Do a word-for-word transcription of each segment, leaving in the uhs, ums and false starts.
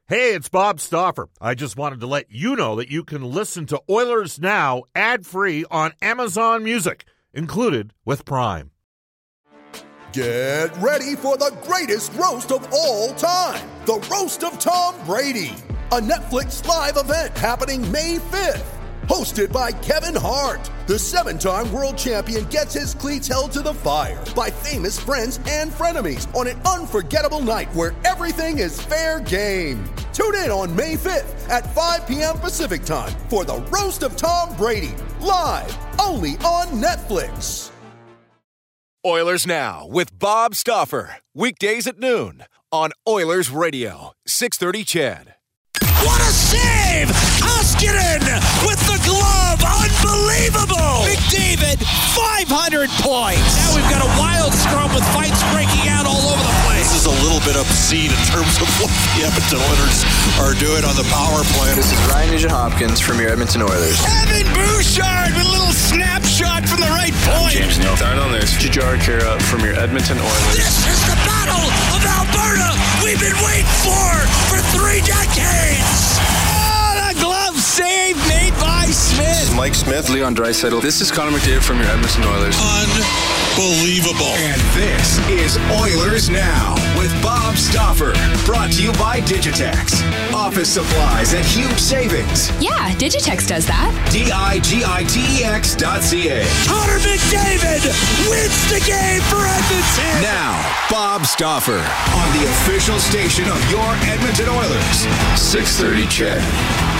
Hey, it's Bob Stauffer. I just wanted to let you know that you can listen to Oilers Now ad-free on Amazon Music, included with Prime. Get ready for the greatest roast of all time, the Roast of Tom Brady, a Netflix live event happening May fifth. Hosted by Kevin Hart, the seven-time world champion gets his cleats held to the fire by famous friends and frenemies on an unforgettable night where everything is fair game. Tune in on May fifth at five p.m. Pacific time for the Roast of Tom Brady, live only on Netflix. Oilers Now with Bob Stauffer, weekdays at noon on Oilers Radio, six thirty C H E D. What a save! Koskinen with the glove! Unbelievable! McDavid, five hundred points! Now we've got a wild scrum with fights breaking out all over the place. This is a little bit obscene in terms of what the Edmonton Oilers are doing on the power play. This is Ryan Nugent-Hopkins from your Edmonton Oilers. Evan Bouchard with a little snapshot from the right point. I'm James Neal. Down on this. Jujhar Khaira from your Edmonton Oilers. This is the Battle of Alberta we've been waiting for for three decades. Oh, the glove save made by Smith. Mike Smith, Leon Draisaitl. This is Connor McDavid from your Edmonton Oilers. Unbelievable. And this is Oilers Now with Bob Stauffer. Brought to you by Digitex. Office supplies at huge savings. Yeah, Digitex does that. D I G I T E X dot C A. Connor McDavid wins the game for Edmonton. Now, Bob Stauffer on the official station of your Edmonton Oilers. six thirty C H E D.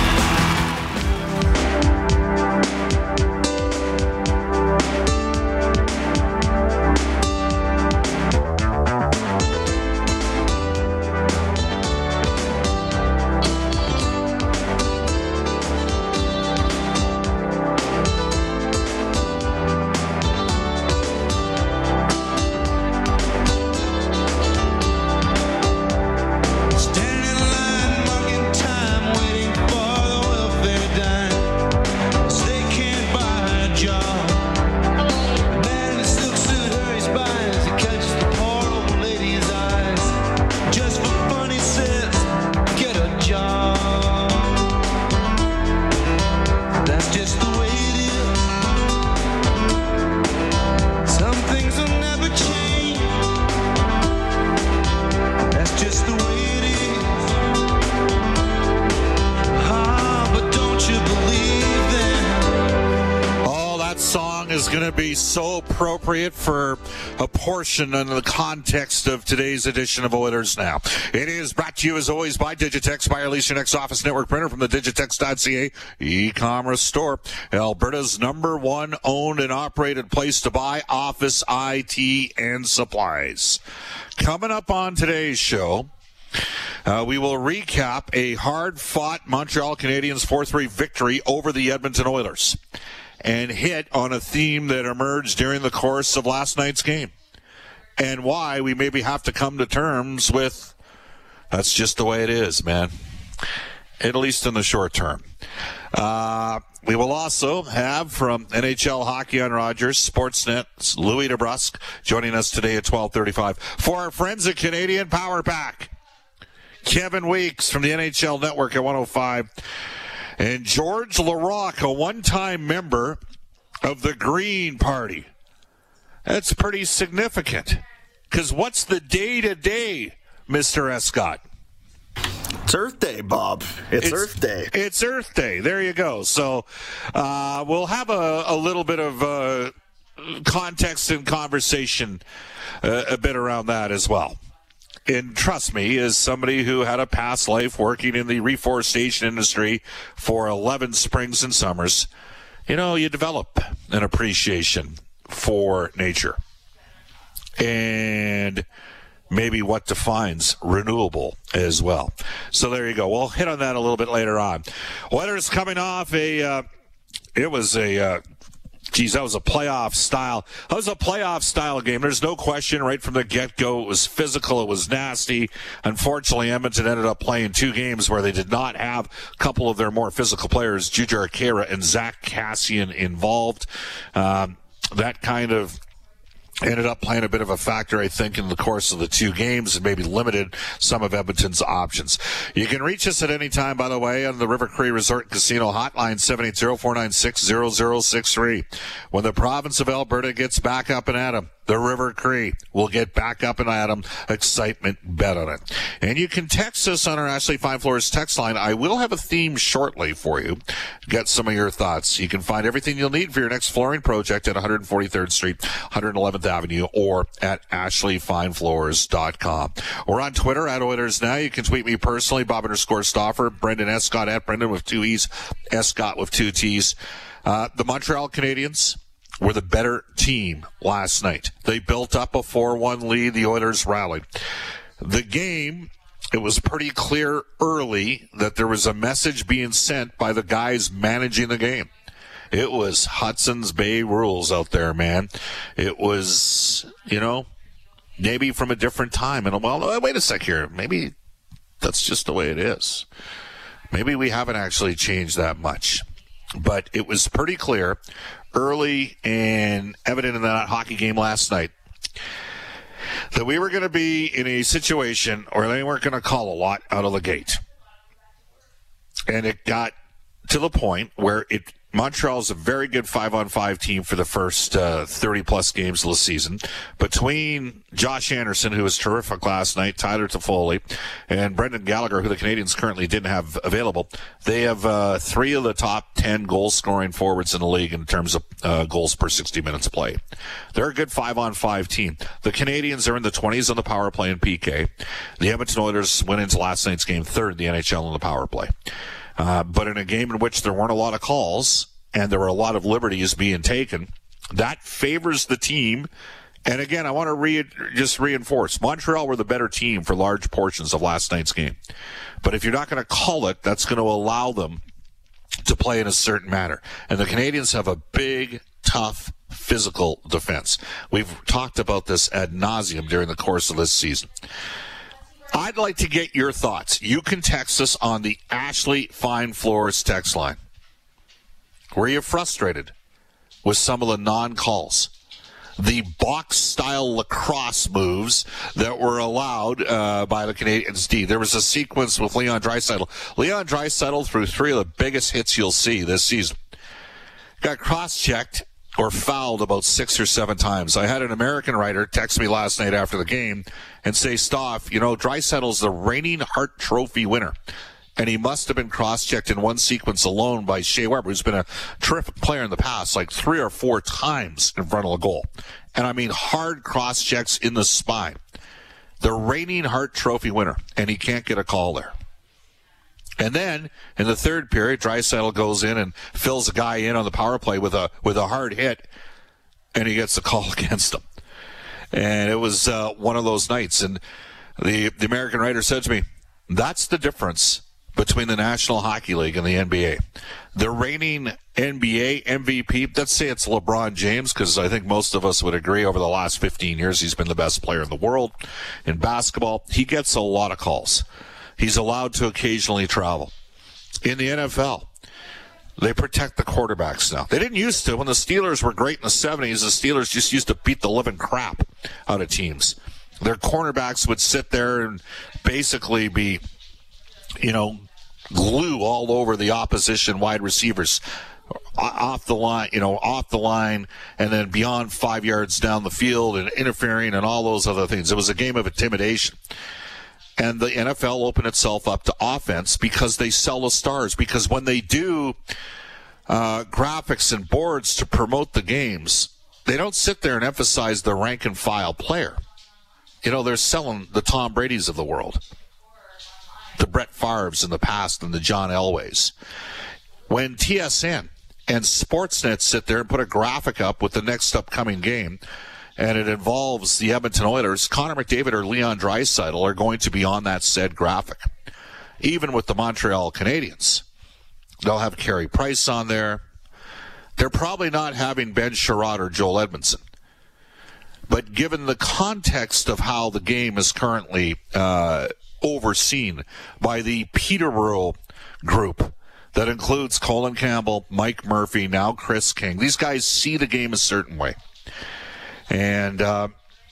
So appropriate for a portion in the context of today's edition of Oilers Now. It is brought to you as always by Digitex, by our Lease Your Next Office Network printer from the Digitex dot C A e-commerce store. Alberta's number one owned and operated place to buy office, I T, and supplies. Coming up on today's show, Uh, we will recap a hard-fought Montreal Canadiens four three victory over the Edmonton Oilers and hit on a theme that emerged during the course of last night's game and why we maybe have to come to terms with that's just the way it is, man, at least in the short term. Uh, we will also have from N H L Hockey on Rogers, Sportsnet's Louis DeBrusque joining us today at twelve thirty-five for our friends at Canadian Power Pack. Kevin Weeks from the N H L Network at one oh five. And George Larocque, a one-time member of the Green Party. That's pretty significant. Because what's the day-to-day, Mister Escott? It's Earth Day, Bob. It's, it's Earth Day. It's Earth Day. There you go. So uh, we'll have a, a little bit of uh, context and conversation uh, a bit around that as well. And trust me, as somebody who had a past life working in the reforestation industry for eleven springs and summers, you know, you develop an appreciation for nature and maybe what defines renewable as well. So there you go. We'll hit on that a little bit later on. Oilers coming off a, uh, it was a, uh, Geez, that was a playoff style. That was a playoff style game. There's no question right from the get-go. It was physical. It was nasty. Unfortunately, Edmonton ended up playing two games where they did not have a couple of their more physical players, Jujhar Khaira and Zach Kassian, involved. Um, that kind of ended up playing a bit of a factor, I think, in the course of the two games and maybe limited some of Edmonton's options. You can reach us at any time, by the way, on the River Cree Resort and Casino hotline, seven eight zero, four nine six, zero zero six three. When the province of Alberta gets back up and at 'em, the River Cree will get back up and at 'em. Excitement, bet on it. And you can text us on our Ashley Fine Floors text line. I will have a theme shortly for you. Get some of your thoughts. You can find everything you'll need for your next flooring project at one forty-third Street, one eleventh Avenue, or at ashley fine floors dot com. We're on Twitter at Oilers Now. You can tweet me personally, Bob underscore Stauffer, Brendan Escott at Brendan with two E's, Escott with two T's. Uh, the Montreal Canadiens were the better team last night. They built up a four one lead. The Oilers rallied. The game, it was pretty clear early that there was a message being sent by the guys managing the game. It was Hudson's Bay rules out there, man. It was, you know, maybe from a different time. And, well, wait a sec here. Maybe that's just the way it is. Maybe we haven't actually changed that much. But it was pretty clear early and evident in that hockey game last night that we were going to be in a situation where they weren't going to call a lot out of the gate. And it got to the point where it Montreal's a very good five-on-five team for the first uh, thirty-plus games of the season. Between Josh Anderson, who was terrific last night, Tyler Toffoli, and Brendan Gallagher, who the Canadiens currently didn't have available, they have uh, three of the top ten goal-scoring forwards in the league in terms of uh, goals per sixty minutes played. They're a good five-on-five team. The Canadiens are in the twenties on the power play and P K. The Edmonton Oilers went into last night's game third in the N H L in the power play. Uh, but in a game in which there weren't a lot of calls and there were a lot of liberties being taken, that favors the team. And again, I want to re- just reinforce, Montreal were the better team for large portions of last night's game. But if you're not going to call it, that's going to allow them to play in a certain manner. And the Canadiens have a big, tough, physical defense. We've talked about this ad nauseum during the course of this season. I'd like to get your thoughts. You can text us on the Ashley Fine Floors text line. Were you frustrated with some of the non-calls? The box-style lacrosse moves that were allowed uh, by the Canadiens D. There was a sequence with Leon Draisaitl. Leon Draisaitl threw three of the biggest hits you'll see this season. Got cross-checked or fouled about six or seven times. I had an American writer text me last night after the game and say, Stoff, you know, Draisaitl's the reigning Hart Trophy winner. And he must have been cross-checked in one sequence alone by Shea Weber, who's been a terrific player in the past, like three or four times in front of the goal. And I mean hard cross-checks in the spine. The reigning Hart Trophy winner, and he can't get a call there. And then, in the third period, Draisaitl goes in and fills a guy in on the power play with a with a hard hit, and he gets the call against him. And it was uh, one of those nights. And the, the American writer said to me, that's the difference between the National Hockey League and the N B A. The reigning N B A M V P, let's say it's LeBron James, because I think most of us would agree over the last fifteen years he's been the best player in the world in basketball. He gets a lot of calls. He's allowed to occasionally travel. In the N F L, they protect the quarterbacks now. They didn't used to. When the Steelers were great in the seventies, the Steelers just used to beat the living crap out of teams. Their cornerbacks would sit there and basically be, you know, glue all over the opposition wide receivers off the line, you know, off the line and then beyond five yards down the field and interfering and all those other things. It was a game of intimidation. And the N F L opened itself up to offense because they sell the stars. Because when they do uh, graphics and boards to promote the games, they don't sit there and emphasize the rank and file player. You know, they're selling the Tom Brady's of the world, the Brett Favre's in the past, and the John Elways. When T S N and Sportsnet sit there and put a graphic up with the next upcoming game, and it involves the Edmonton Oilers, Connor McDavid or Leon Draisaitl are going to be on that said graphic. Even with the Montreal Canadiens, they'll have Carey Price on there. They're probably not having Ben Sherratt or Joel Edmondson. But given the context of how the game is currently uh, overseen by the Peterborough group that includes Colin Campbell, Mike Murphy, now Chris King, these guys see the game a certain way. And uh,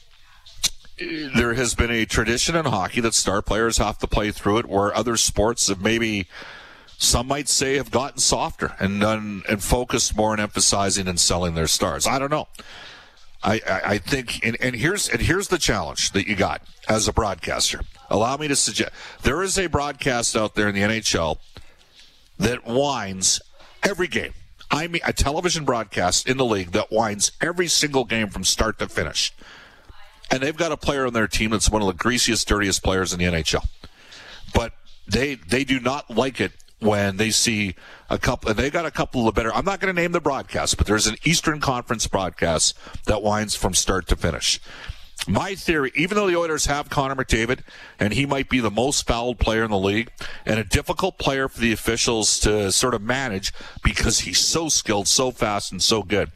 there has been a tradition in hockey that star players have to play through it, where other sports have maybe, some might say, have gotten softer and done, and focused more on emphasizing and selling their stars. I don't know. I, I, I think, and, and here's and here's the challenge that you got as a broadcaster. Allow me to suggest, there is a broadcast out there in the N H L that whines every game. I mean, a television broadcast in the league that whines every single game from start to finish. And they've got a player on their team that's one of the greasiest, dirtiest players in the N H L. But they they do not like it when they see a couple, and they got a couple of the better, I'm not going to name the broadcast, but there's an Eastern Conference broadcast that whines from start to finish. My theory, even though the Oilers have Connor McDavid, and he might be the most fouled player in the league, and a difficult player for the officials to sort of manage because he's so skilled, so fast, and so good,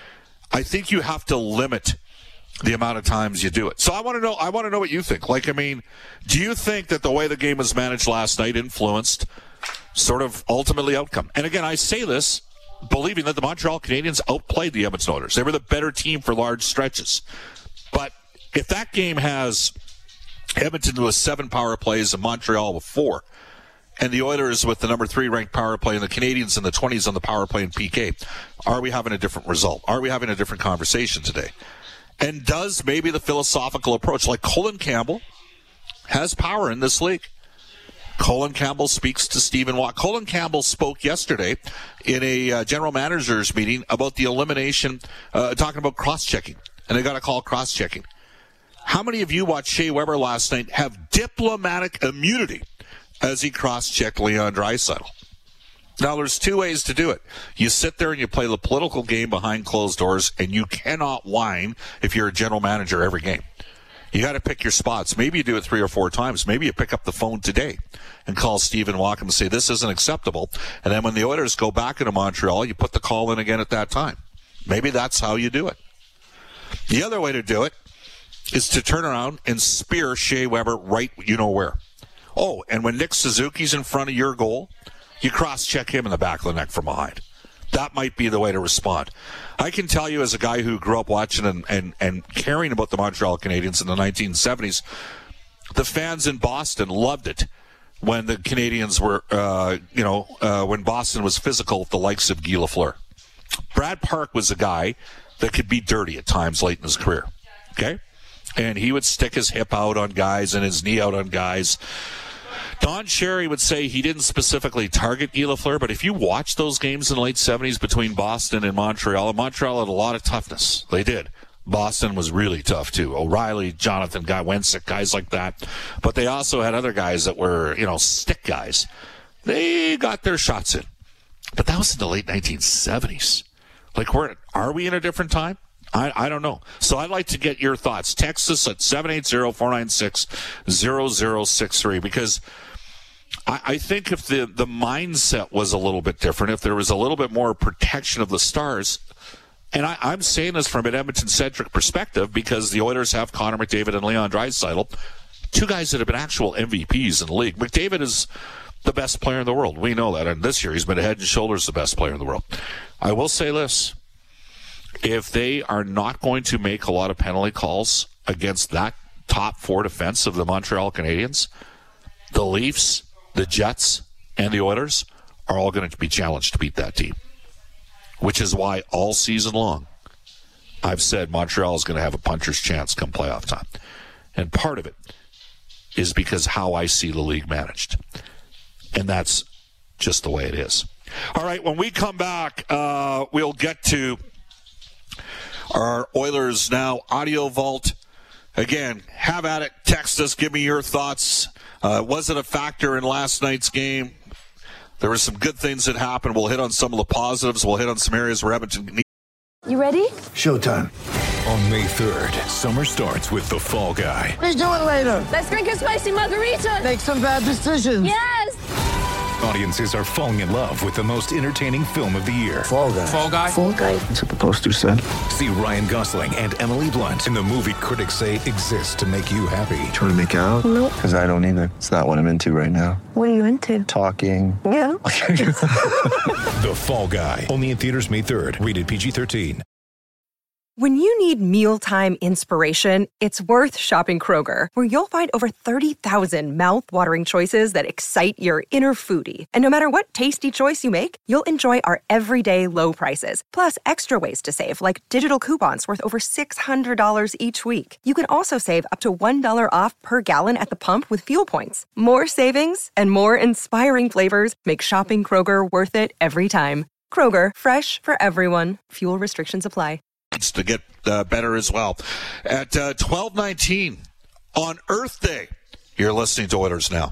I think you have to limit the amount of times you do it. So I want to know, I want to know what you think. Like, I mean, do you think that the way the game was managed last night influenced sort of ultimately outcome? And again, I say this believing that the Montreal Canadiens outplayed the Edmonton Oilers. They were the better team for large stretches. But if that game has Edmonton with seven power plays and Montreal with four, and the Oilers with the number three ranked power play and the Canadiens in the twenties on the power play and P K, are we having a different result? Are we having a different conversation today? And does maybe the philosophical approach, like Colin Campbell has power in this league. Colin Campbell speaks to Stephen Watt. Colin Campbell spoke yesterday in a uh, general managers meeting about the elimination, uh, talking about cross-checking. And they got to call cross-checking. How many of you watched Shea Weber last night have diplomatic immunity as he cross-checked Leon Draisaitl? Now, there's two ways to do it. You sit there and you play the political game behind closed doors, and you cannot whine if you're a general manager every game. You got to pick your spots. Maybe you do it three or four times. Maybe you pick up the phone today and call Stephen Walkham and say, this isn't acceptable. And then when the Oilers go back into Montreal, you put the call in again at that time. Maybe that's how you do it. The other way to do it is to turn around and spear Shea Weber right you know where. Oh, and when Nick Suzuki's in front of your goal, you cross-check him in the back of the neck from behind. That might be the way to respond. I can tell you, as a guy who grew up watching and, and, and caring about the Montreal Canadiens in the nineteen seventies, the fans in Boston loved it when the Canadiens were, uh, you know, uh, when Boston was physical with the likes of Guy Lafleur. Brad Park was a guy that could be dirty at times late in his career, okay? And he would stick his hip out on guys and his knee out on guys. Don Cherry would say he didn't specifically target Guy Lafleur, but if you watch those games in the late seventies between Boston and Montreal, and Montreal had a lot of toughness. They did. Boston was really tough, too. O'Reilly, Jonathan Guy Wensick, guys like that. But they also had other guys that were, you know, stick guys. They got their shots in. But that was in the late nineteen seventies. Like, we're, are we in a different time? I, I don't know. So I'd like to get your thoughts. Text us at seven eight zero, four nine six, zero zero six three, because I, I think if the, the mindset was a little bit different, if there was a little bit more protection of the stars, and I, I'm saying this from an Edmonton-centric perspective because the Oilers have Connor McDavid and Leon Draisaitl, two guys that have been actual M V Ps in the league. McDavid is the best player in the world. We know that. And this year he's been head and shoulders the best player in the world. I will say this. If they are not going to make a lot of penalty calls against that top four defense of the Montreal Canadiens, the Leafs, the Jets, and the Oilers are all going to be challenged to beat that team. Which is why all season long I've said Montreal is going to have a puncher's chance come playoff time. And part of it is because how I see the league managed. And that's just the way it is. All right, when we come back, uh, we'll get to our Oilers Now audio vault. Again, have at it. Text us. Give me your thoughts. Uh, was it a factor in last night's game? There were some good things that happened. We'll hit on some of the positives. We'll hit on some areas where Edmonton... You ready? Showtime. On May third, summer starts with The Fall Guy. Let's do it later. Let's drink a spicy margarita. Make some bad decisions. Yes. Audiences are falling in love with the most entertaining film of the year. Fall Guy. Fall Guy. Fall Guy. That's what the poster said. See Ryan Gosling and Emily Blunt in the movie critics say exists to make you happy. Trying to make it out? Nope. Because I don't either. It's not what I'm into right now. What are you into? Talking. Yeah. The Fall Guy. Only in theaters May third. Rated P G thirteen. When you need mealtime inspiration, it's worth shopping Kroger, where you'll find over thirty thousand mouth-watering choices that excite your inner foodie. And no matter what tasty choice you make, you'll enjoy our everyday low prices, plus extra ways to save, like digital coupons worth over six hundred dollars each week. You can also save up to one dollar off per gallon at the pump with fuel points. More savings and more inspiring flavors make shopping Kroger worth it every time. Kroger, fresh for everyone. Fuel restrictions apply. To get uh, better as well. At uh, twelve nineteen on Earth Day, you're listening to Oilers Now.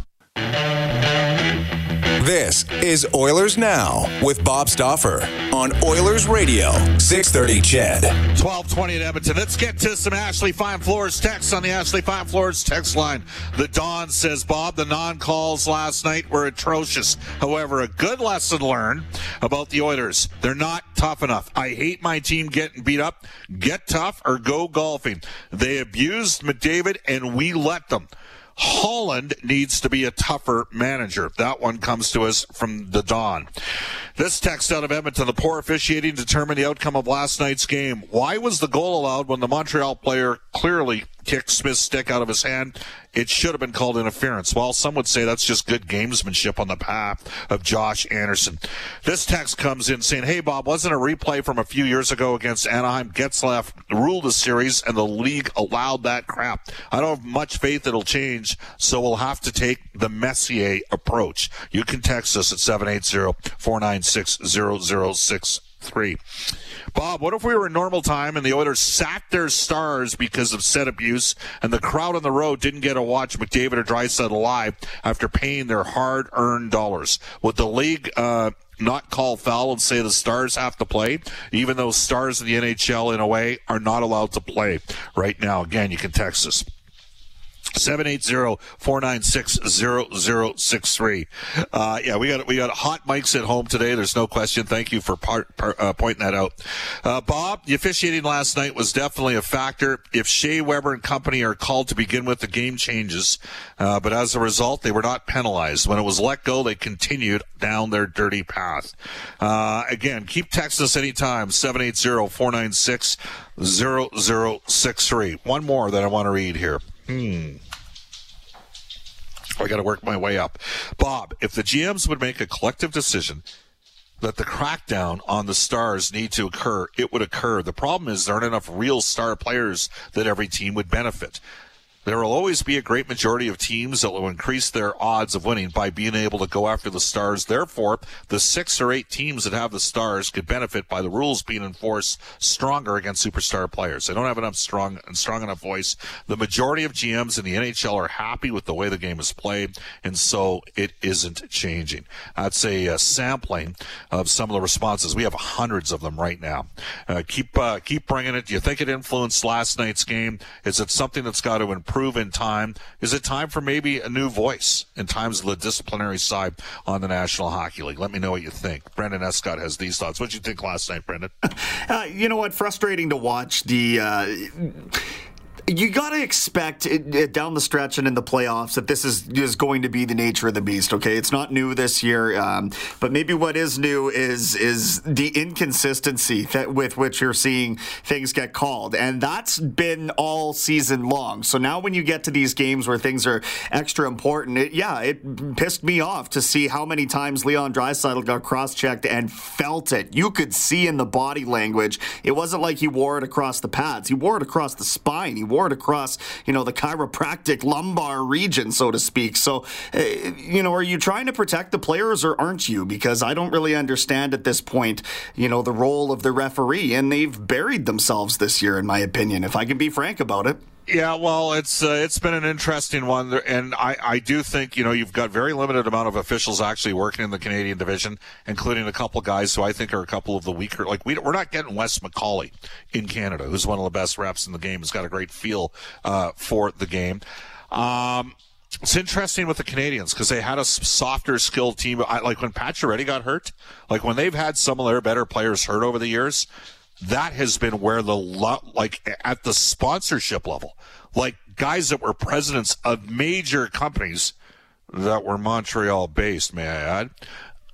This is Oilers Now with Bob Stauffer on Oilers Radio, six thirty C H E D. twelve twenty at Edmonton. Let's get to some Ashley Fine Floors text on the Ashley Fine Floors text line. The Don says, Bob, the non-calls last night were atrocious. However, a good lesson learned about the Oilers. They're not tough enough. I hate my team getting beat up. Get tough or go golfing. They abused McDavid and we let them. Holland needs to be a tougher manager. That one comes to us from the Don. This text out of Edmonton, the poor officiating determined the outcome of last night's game. Why was the goal allowed when the Montreal player clearly kicked Smith's stick out of his hand? It should have been called interference. Well, some would say that's just good gamesmanship on the behalf of Josh Anderson. This text comes in saying, hey, Bob, wasn't a replay from a few years ago against Anaheim Getzlaf ruled the series and the league allowed that crap? I don't have much faith it'll change, so we'll have to take the Messier approach. You can text us at seven eight zero, four nine six, zero zero six three. Bob, what if we were in normal time and the Oilers sat their stars because of set abuse and the crowd on the road didn't get to watch McDavid or Draisaitl live after paying their hard-earned dollars? Would the league uh, not call foul and say the stars have to play, even though stars in the N H L, in a way, are not allowed to play right now? Again, you can text us. seven eight zero, four nine six, zero zero six three. Uh, yeah, we got we got hot mics at home today. There's no question. Thank you for part, part, uh, pointing that out. Uh, Bob, the officiating last night was definitely a factor. If Shea Weber and company are called to begin with, the game changes. Uh, but as a result, they were not penalized. When it was let go, they continued down their dirty path. Uh, again, keep texting us anytime, seven eight zero, four nine six, zero zero six three. One more that I want to read here. Hmm. I got to work my way up. Bob, if the G Ms would make a collective decision that the crackdown on the stars need to occur, it would occur. The problem is there aren't enough real star players that every team would benefit. There will always be a great majority of teams that will increase their odds of winning by being able to go after the stars. Therefore, the six or eight teams that have the stars could benefit by the rules being enforced stronger against superstar players. They don't have enough strong and strong enough voice. The majority of G Ms in the N H L are happy with the way the game is played, and so it isn't changing. That's a, a sampling of some of the responses. We have hundreds of them right now. Uh, keep uh, keep bringing it. Do you think it influenced last night's game? Is it something that's got to improve in time? Is it time for maybe a new voice in times of the disciplinary side on the National Hockey League? Let me know what you think. Brendan Escott has these thoughts. What did you think last night, Brendan? Uh, you know what? Frustrating to watch the... Uh, You got to expect it, it, down the stretch and in the playoffs that this is, is going to be the nature of the beast, okay? It's not new this year, um, but maybe what is new is is the inconsistency that, with which you're seeing things get called, and that's been all season long. So now when you get to these games where things are extra important, it, yeah, it pissed me off to see how many times Leon Draisaitl got cross-checked and felt it. You could see in the body language, it wasn't like he wore it across the pads. He wore it across the spine. He wore it across, you know, the chiropractic lumbar region, so to speak. So, uh, you know, are you trying to protect the players or aren't you? Because I don't really understand at this point, you know, the role of the referee, and they've buried themselves this year, in my opinion, if I can be frank about it. Yeah, well, it's uh, it's been an interesting one, and I, I do think, you know, you've got very limited amount of officials actually working in the Canadian division, including a couple guys who I think are a couple of the weaker. Like, we, we're not getting Wes McCauley in Canada, who's one of the best reps in the game, has got a great feel uh, for the game. Um, it's interesting with the Canadians because they had a softer skilled team. I, like when Pacioretty got hurt, like when they've had some of their better players hurt over the years, that has been where the, like at the sponsorship level, like guys that were presidents of major companies that were Montreal based, may I add,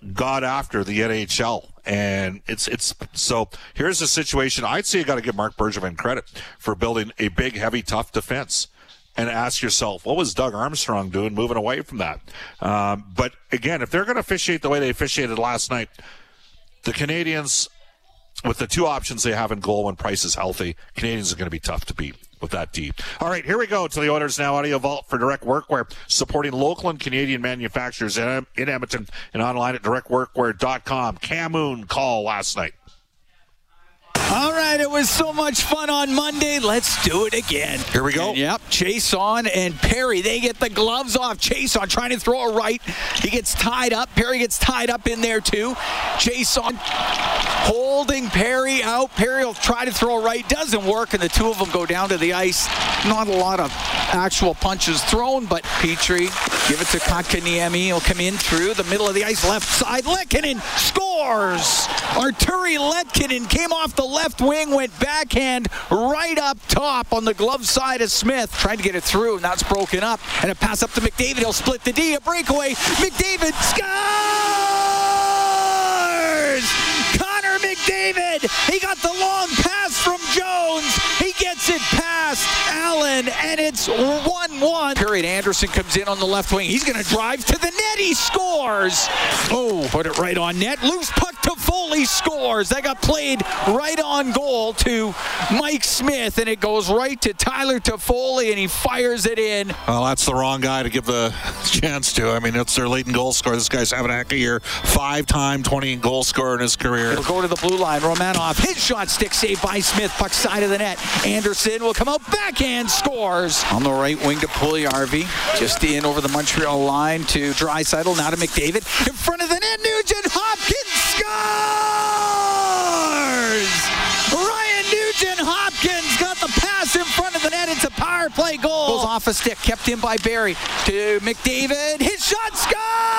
got after the N H L. And it's it's so here's the situation. I'd say you got to give Marc Bergevin credit for building a big, heavy, tough defense. And ask yourself, what was Doug Armstrong doing moving away from that? Um, but again, if they're going to officiate the way they officiated last night, the Canadians, with the two options they have in goal when Price is healthy, Canadians are going to be tough to beat with that deep. All right, here we go to the Oilers Now Audio Vault for Direct Workwear, supporting local and Canadian manufacturers in, in Edmonton and online at direct workwear dot com. Camoon call last night. All right, it was so much fun on Monday. Let's do it again. Here we go. And, yep, Chiasson and Perry, they get the gloves off. Chiasson trying to throw a right. He gets tied up. Perry gets tied up in there, too. Chiasson holding Perry out. Perry will try to throw a right. Doesn't work, and the two of them go down to the ice. Not a lot of actual punches thrown, but Petrie, give it to Kotkaniemi. He'll come in through the middle of the ice, left side. Lekkinen scores! Arturi Lekkinen came off the left wing, went backhand right up top on the glove side of Smith. Trying to get it through, and that's broken up. And a pass up to McDavid. He'll split the D. A breakaway. McDavid scores! Connor McDavid! He got the long pass from Jones. He gets it past Allen, and it's one one. Period. Anderson comes in on the left wing. He's going to drive to the net. He scores. Oh, put it right on net. Loose puck to Foley, scores. That got played right on goal to Mike Smith, and it goes right to Tyler Toffoli, and he fires it in. Well, that's the wrong guy to give the chance to. I mean, it's their latent goal scorer. This guy's having a heck of a year. Five-time twenty goal scorer in his career. It'll go to the blue line. Romanov, his shot, stick saved by Smith. Puck side of the net. Anderson will come out backhand, scores. On the right wing to Puljujarvi. Just in over the Montreal line to Draisaitl. Now to McDavid. In front of the net, Nugent Hopkins scores! Ryan Nugent Hopkins got the pass in front of the net. It's a power play goal. Goes off a stick, kept in by Barry. To McDavid. His shot, scores!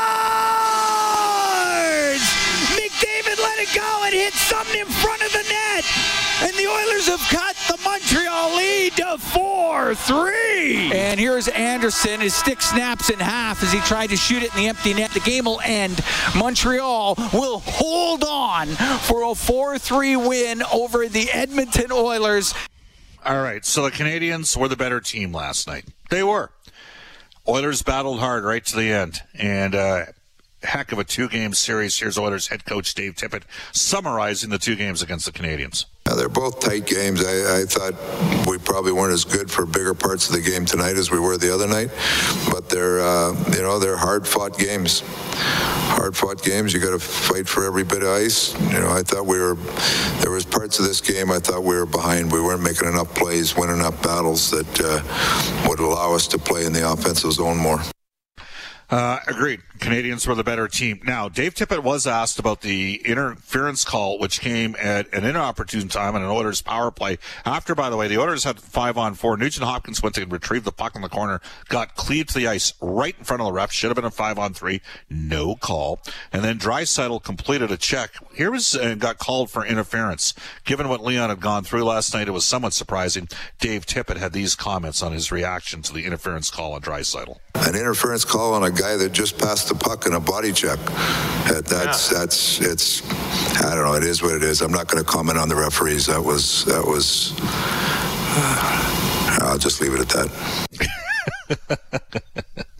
McDavid let it go and hit something in front of the net. And the Oilers have cut the Montreal lead to four three. And here's Anderson. His stick snaps in half as he tried to shoot it in the empty net. The game will end. Montreal will hold on for a four three win over the Edmonton Oilers. All right, so the Canadians were the better team last night. They were. Oilers battled hard right to the end. And, uh, heck of a two-game series. Here's Oilers head coach Dave Tippett summarizing the two games against the Canadians. Yeah, they're both tight games. I, I thought we probably weren't as good for bigger parts of the game tonight as we were the other night, but they're uh, you know they're hard-fought games. Hard-fought games. You got to fight for every bit of ice. You know, I thought we were. There was parts of this game I thought we were behind. We weren't making enough plays, winning enough battles that uh, would allow us to play in the offensive zone more. Uh, agreed. Canadians were the better team. Now, Dave Tippett was asked about the interference call, which came at an inopportune time on an Oilers power play. After, by the way, the Oilers had five on four. Nugent Hopkins went to retrieve the puck in the corner, got cleaved to the ice right in front of the ref. Should have been a five on three. No call. And then Draisaitl completed a check. Here was uh, got called for interference. Given what Leon had gone through last night, it was somewhat surprising. Dave Tippett had these comments on his reaction to the interference call on Draisaitl. An interference call on a guy that just passed the puck in a body check. That, that's yeah. that's it's. I don't know. It is what it is. I'm not going to comment on the referees. That was that was. Uh, I'll just leave it at that.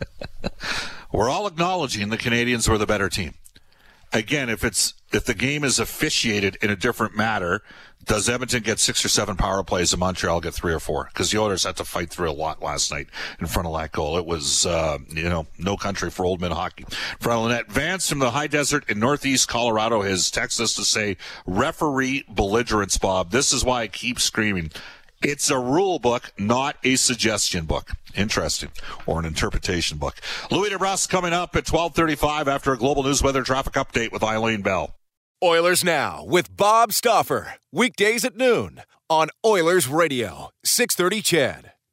We're all acknowledging the Canadians were the better team. Again, if it's if the game is officiated in a different matter, does Edmonton get six or seven power plays and Montreal get three or four? Because the Oilers had to fight through a lot last night in front of that goal. It was, uh, you know, no country for old men hockey. In front of the net. Vance from the high desert in northeast Colorado has texted us to say, referee belligerence, Bob. This is why I keep screaming. It's a rule book, not a suggestion book. Interesting. Or an interpretation book. Louis DeBrusk coming up at twelve thirty-five after a Global News Weather Traffic Update with Eileen Bell. Oilers Now with Bob Stauffer. Weekdays at noon on Oilers Radio, six thirty C H E D.